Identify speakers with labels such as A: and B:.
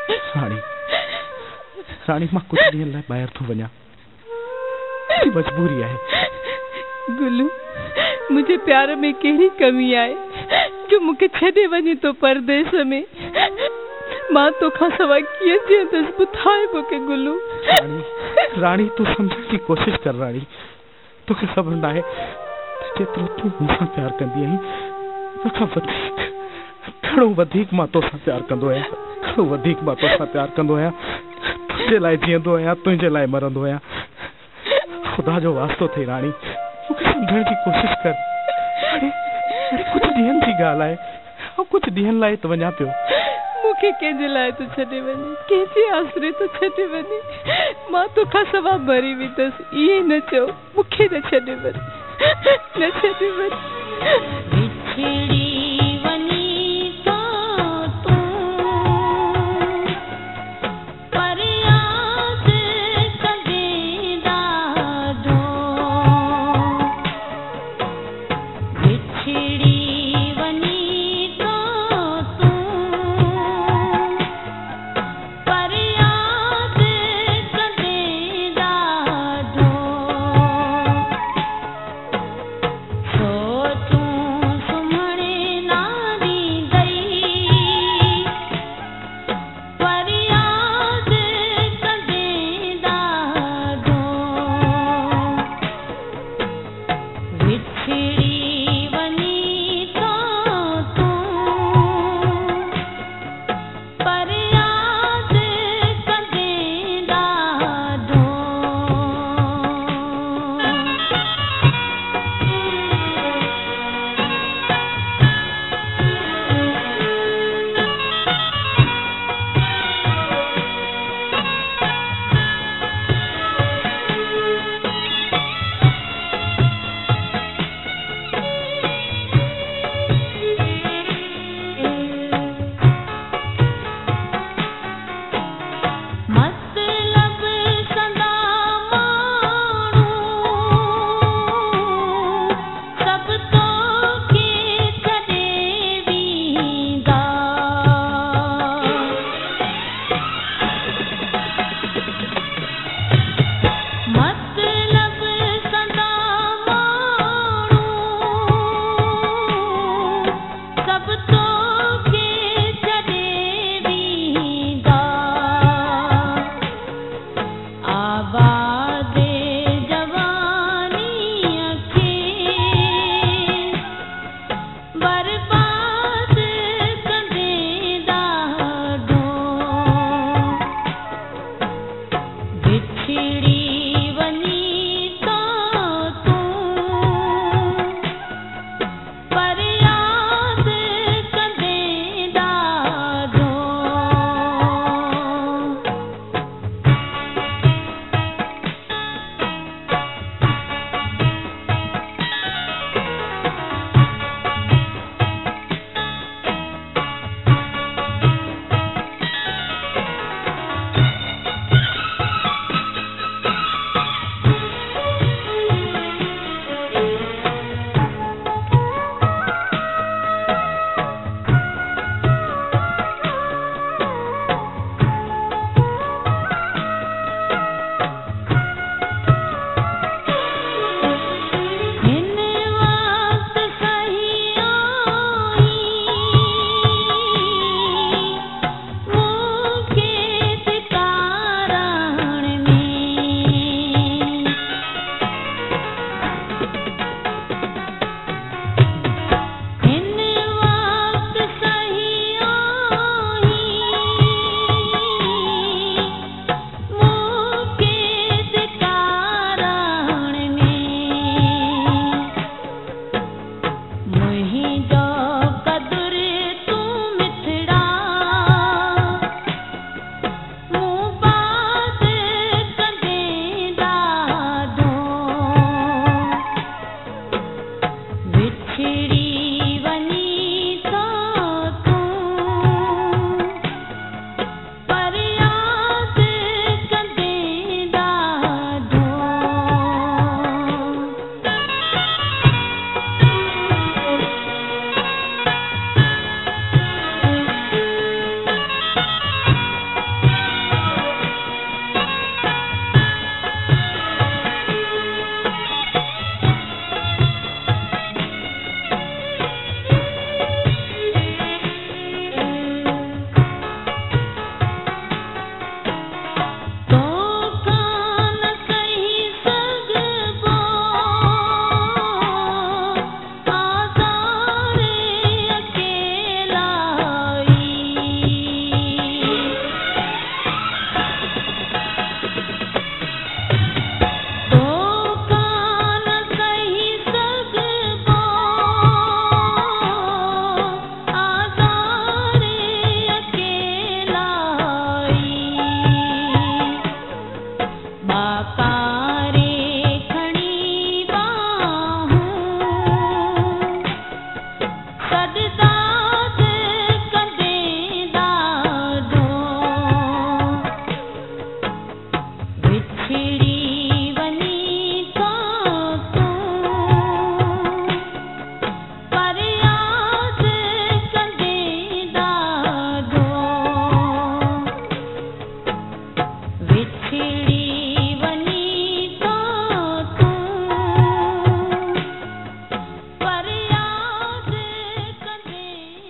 A: राणी राणी मां कुछ ॾींहंनि लाइ ॿाहिरि थो वञा, मजबूरी आहे।
B: गुलू, मुझे प्यार में कहिड़ी कमी आहे जो मूंखे छॾे वञे तो परदेस में। मां तोखां सवाइ कीअं जीअंदसि, ॿुधाए मूंखे गुलू।
A: राणी तूं सम्झण जी कोशिश कर। राणी तोखे ख़बर न आहे जेतिरो तूं मूंसां प्यार कंदी आहीं, तोखां वधीक घणो वधीक मां तोसां प्यार कंदो आहियां, घणो वधीक मां तोसां प्यार कंदो आहियां। तुंहिंजे लाइ जीअंदो आहियां, तुंहिंजे लाइ मरंदो आहियां। खुदा जो वास्तो थी राणी, मूंखे सम्झण जी कोशिश कर। अरे कुछ ॾींहंनि जी ॻाल्हि आहे, कुछ ॾींहंनि लाइ त वञा पियो।
B: मूंखे कंहिंजे लाइ तो छॾे वञे, कंहिंजे आसरे तो छॾे वञे। मां तोखां सवाइ मरी वेंदसि, इहे न चओ। मूंखे न छॾे वञे, न छॾे वञे।